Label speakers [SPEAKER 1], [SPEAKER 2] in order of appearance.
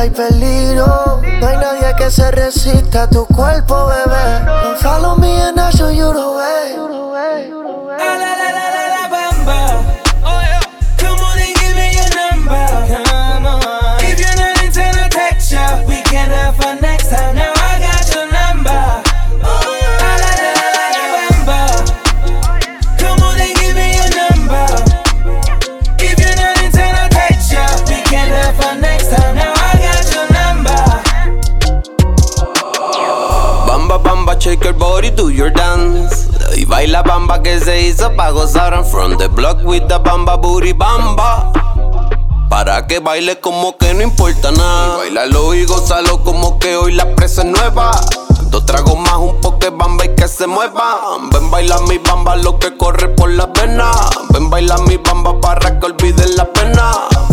[SPEAKER 1] hay peligro. No hay nadie que se resista a tu cuerpo, bebé. Don't follow me and I'll show you the way.
[SPEAKER 2] La la la la la la bamba. Oh yeah. Come on and give me your number. Come on. If you're not in town, I'll text ya. We can have fun next time. Now I got your number. La la la la la bamba. Come on and give me your number. If you're not in town, I'll text ya. We can have fun next time. Now I got your number.
[SPEAKER 3] Bamba, bamba, shake your body, do your dance. Y baila bamba que se hizo pa' gozar. I'm from the block with the bamba booty bamba. Para que baile como que no importa nada. Y bailalo y gózalo como que hoy la presa es nueva. 2 tragos más, un poque bamba y que se mueva. Ven baila mi bamba, lo que corre por las venas. Ven baila mi bamba para que olvides la pena.